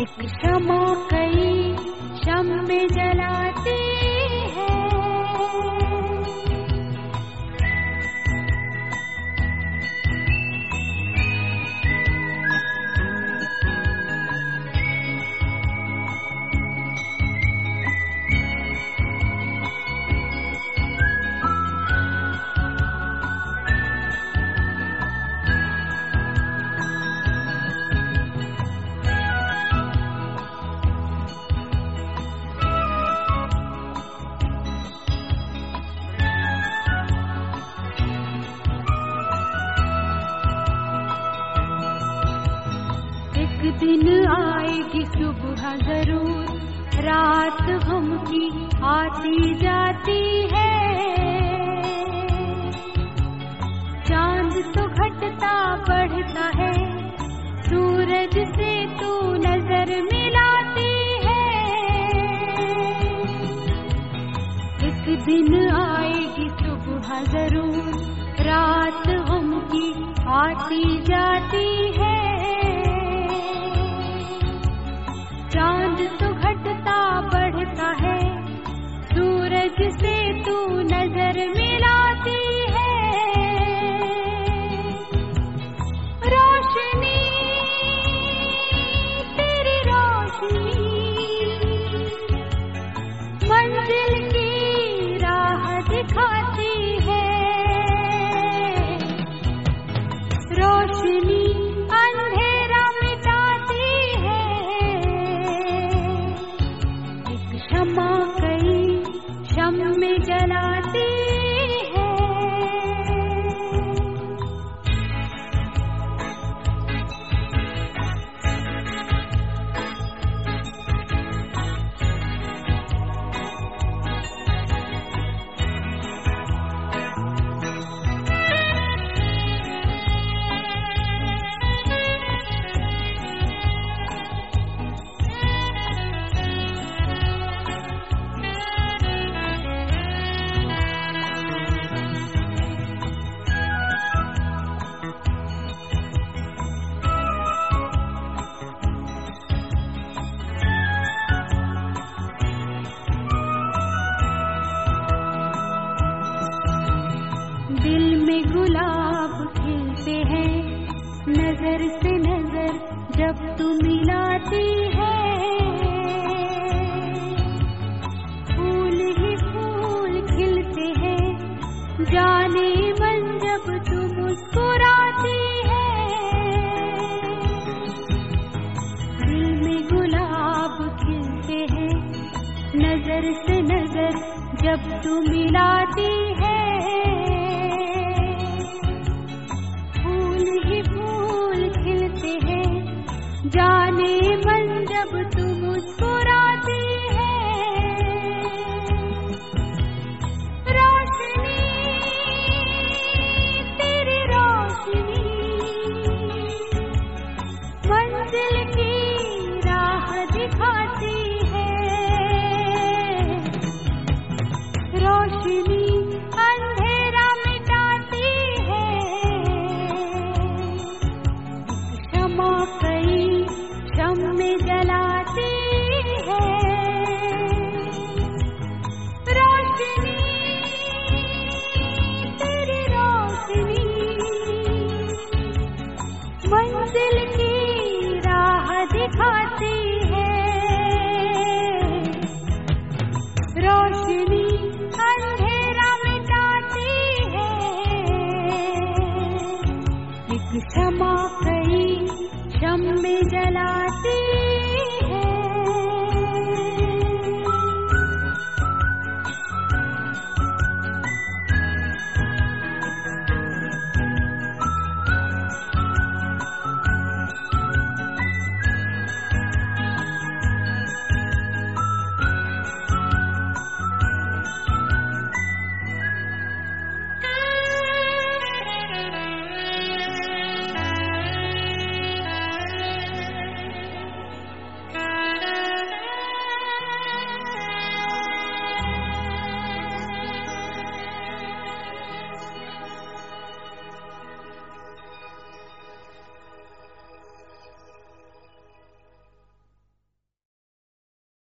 एक क्षमा कई शम में जलाती है। एक दिन आएगी सुबह जरूर, रात गम की आती जाती है। चांद तो घटता बढ़ता है, सूरज से तू नजर मिलाती है। एक दिन आएगी सुबह जरूर, रात गम की आती जाती है। चांद तो घटता बढ़ता है, सूरज से तू नजर मिलाती है। रोशनी तेरी रोशनी मंजिल की राह दिखाती है। रोशनी अंधेरा मिटाती है। क्षमा कई शम में जलाती है। दिल में गुलाब खिलते हैं, नजर से नजर जब तू मिलाती है। फूल ही फूल खिलते हैं, जाने मन जब तू मुस्कुराती है। दिल में गुलाब खिलते हैं, नजर से नजर जब तू मिलाती है। जाने मन जब तू मुस्कुराती है। रोशनी तेरी रोशनी मंजिल की राह दिखाती है। रोशनी अंधेरा मिटाती है। क्षमा कई शम में जलाती है। रोशनी तेरी रोशनी मंजिल की राह दिखाती है। रोशनी अंधेरा मिटाती है। एक क्षमा कई शम में जलाती